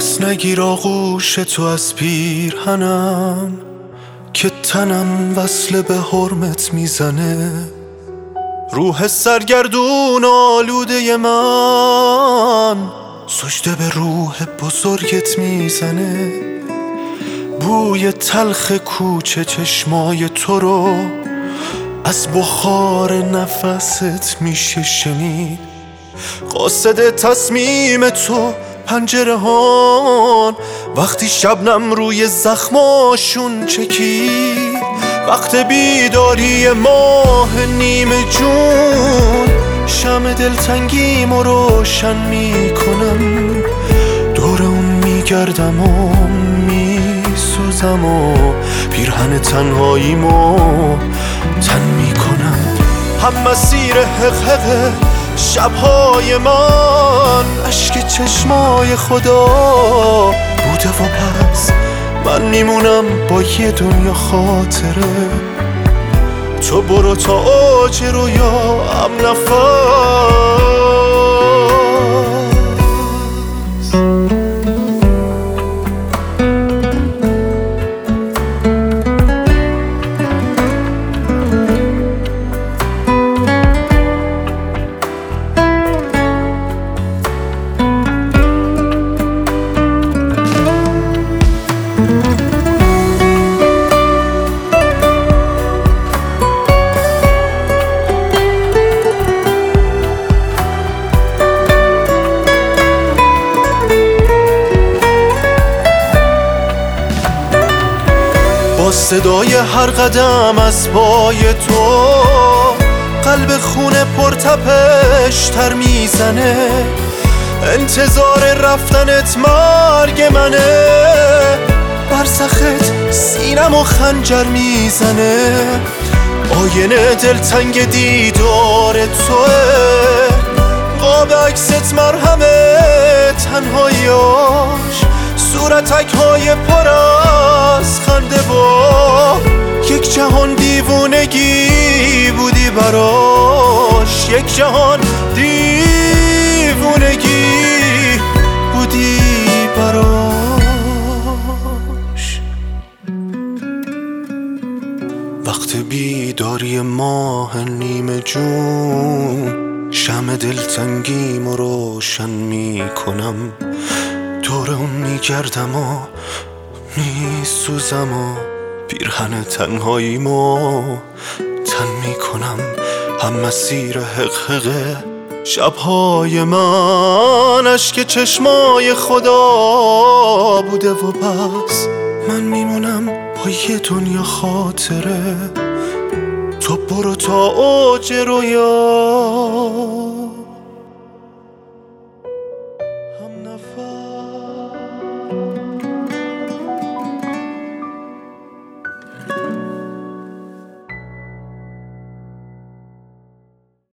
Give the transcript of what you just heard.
پس نگیر آغوش تو از پیرهنم که تنم وصل به حرمت میزنه. روح سرگردون آلوده من سجده به روح بزرگت میزنه. بوی تلخ کوچه چشمای تو رو از بخار نفست میشه شنید. قاصد تصمیم تو پنجره هان وقتی شبنم روی زخماشون چکید. وقت بیداری ماه نیمه جون شمع دلتنگیمو روشن میکنم. دور اون میگردم و میسوزم و پیرهن تنهاییمو تن میکنم. هم مسیر حقحق شبهای من اشک چشمای خدا بوده و پس من میمونم با یه دنیا خاطره. تو برو تا اوج رویا هم نفس. با صدای هر قدم از پای تو قلب خونه پرتپش تر میزنه. انتظار رفتنت مرگ منه. برزخت سینم و خنجر میزنه. آینه دلتنگ دیدار توه. قاب عکست مرهمه تنهاییاش صورتک های پر از خنده با یک جهان دیوونگی بودی براش. یک جهان دیوونگی بودی براش. وقت بیداری ماه نیمه جون شمع دلتنگیمو روشن میکنم. دور اون میگردم و میسوزم و پیرهن تنهاییمو تن میکنم. هم مسیر حقحق شبهای من اشک چشمای خدا بوده و پس من میمونم با یه دنیا خاطره. تو برو تا اوج رویا هم نفس.